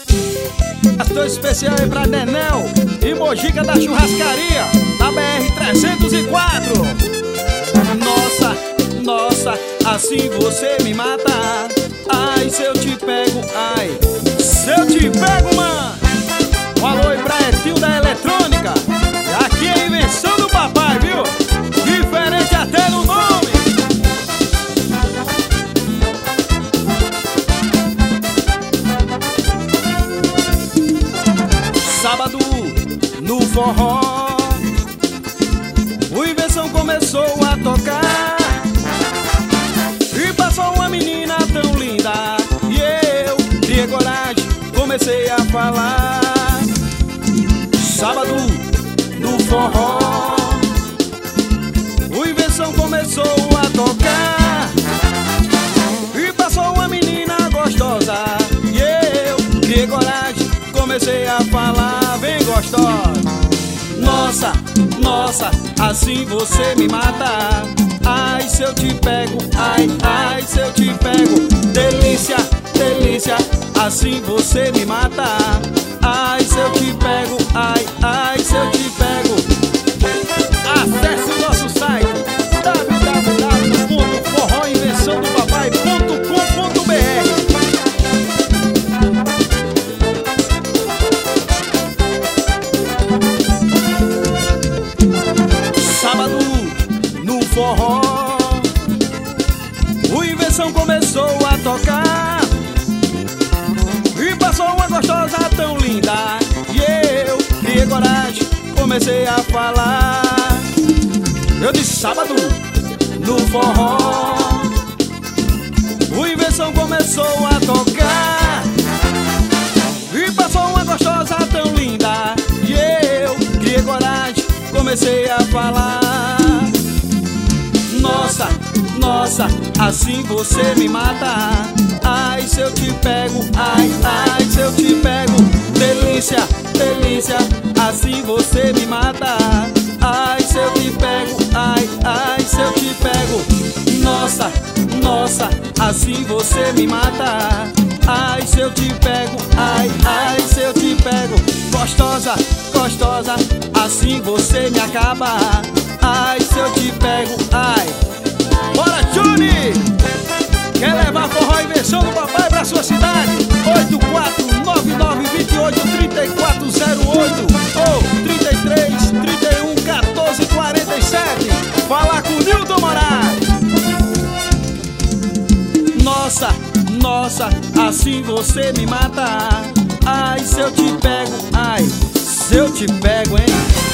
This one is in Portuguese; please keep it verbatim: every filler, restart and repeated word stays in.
Estou especial aí pra Nenel e Mojica da Churrascaria, na B R trezentos e quatro. Nossa, nossa, assim você me mata. Ai, se eu te pego, ai, se eu te pego, mano. Um alô aí pra Etinho da Eletrônica. Aqui é a invenção do papai, viu? Diferente até no nome. Sábado no forró, o Invenção começou a tocar e passou uma menina tão linda. E eu criei coragem, comecei a falar. Sábado no forró, o Invenção começou a tocar e passou uma menina gostosa. E eu criei coragem, comecei a falar, bem gostosa. Nossa, nossa, assim você me mata. Ai, se eu te pego, ai, ai, se eu te pego. Delícia, delícia, assim você me mata. Ai, se eu te pego, ai, ai, se eu te pego. Acesse o nosso site w w w ponto forró invenção do papai ponto com ponto b r. Sábado no forró, o Invenção começou a tocar e passou uma gostosa tão linda. E eu criei coragem, comecei a falar. Eu disse sábado no forró, o Invenção começou a tocar e passou uma gostosa tão linda. E eu criei coragem, comecei a falar. Nossa, nossa, assim você me mata. Ai, se eu te pego, ai, ai, se eu te pego. Delícia, delícia, assim você me mata. Ai, se eu te pego, ai, ai, se eu te pego. Nossa, nossa, assim você me mata. Ai, se eu te pego, ai, ai, se eu te pego. Gostosa, gostosa, assim você me acaba. Ai, se eu te pego, ai. Bora, Johnny! Quer levar forró Invenção do papai pra sua cidade? oito quatro nove nove dois oito três quatro zero oito ou trinta e três, trinta e um, quatorze, quarenta e sete. Fala com Nilton Moraes. Nossa, nossa, assim você me mata. Ai, se eu te pego, ai, se eu te pego, hein?